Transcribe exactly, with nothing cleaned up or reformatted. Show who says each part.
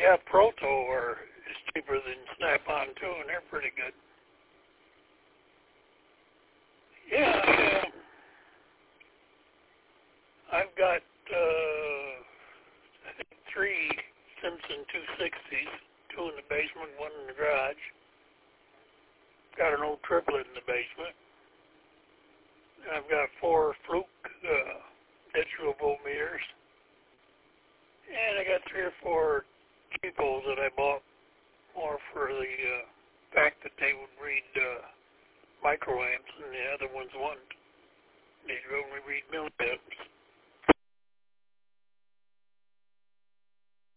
Speaker 1: have Proto are is cheaper than Snap-on too, and they're pretty good. Yeah, yeah. I've got uh, I think three Simpson two sixties, two in the basement, one in the garage. Got an old triplet in the basement. And I've got four Fluke uh, digital voltmeters. And I got three or four cheapos that I bought more for the uh, fact that they would read uh, microamps and the other ones wouldn't. They'd only read milliamps.